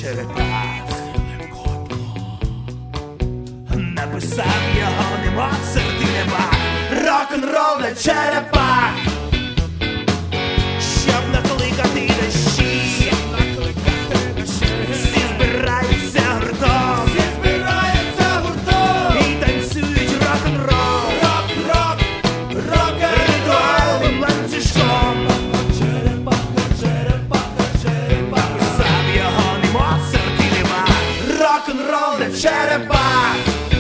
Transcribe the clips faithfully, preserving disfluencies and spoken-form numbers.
черепах. Написав його не Моцарт і не Бах, рок-н-рол для черепах, щоб накликати дощі. Всі збираються гуртом і танцюють рок-н-рол ритуальним ланцюжком. Написав його не Моцарт і не Бах, рок-н-рол для черепах.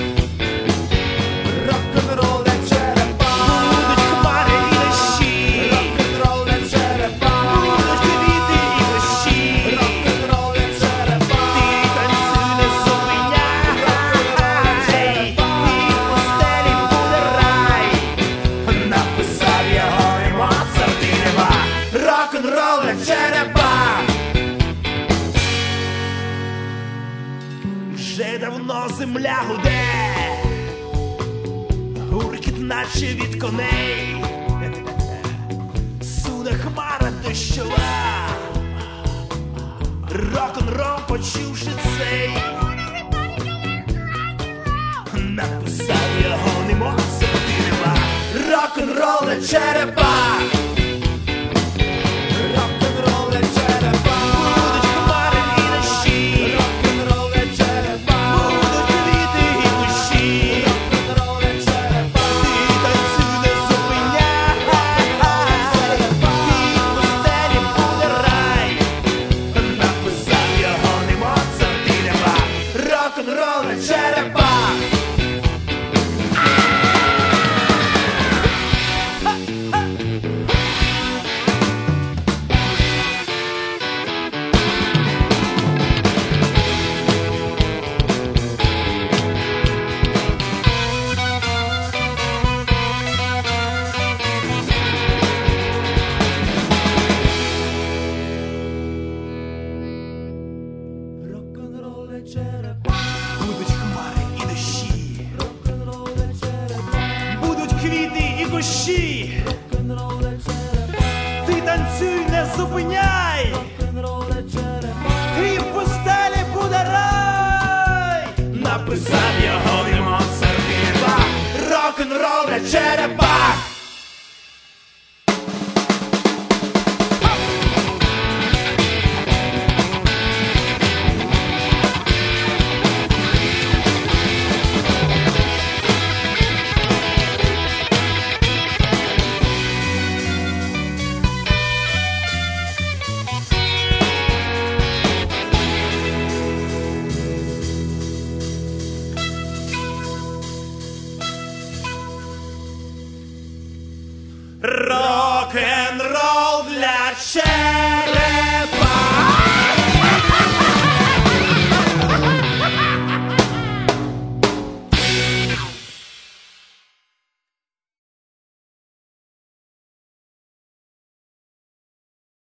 Рок-н-рол для черепах. Будуть хмари і дощі. Рок-н-рол для черепах. Будуть квіти і дощі. Рок-н-рол для черепах. Ти танцюй, не зупиняй. І в постелі буде рай. Написав його і Моцарт і не Бах, рок-н-рол для черепах. Вже давно земля гуде, гуркіт наче від коней, суне хмара дощова, рок-н-рол почувши цей. Написав його не Моцарт і не Бах, рок-н-рол для черепах. Рок-н-рол для черепах. Будуть хмари і дощі. Рок-н-рол для черепах. Будуть квіти і дощі. Рок-н-рол для черепах. Ти танцюй, не зупиняй. І в постелі буде рай. Написав його не Моцарт і не Бах, рок-н-рол для черепах. Рок-н-рол для черепах. Будуть хмари і дощі. Рок-н-рол для черепах. Будуть квіти і кущі. Рок-н-рол для черепах. Ти танцюй, не зупиняй. Рок-н-рол для черепах. І в постелі буде рай. Написав його і Моцарт і не Бах, рок-н-рол для черепах.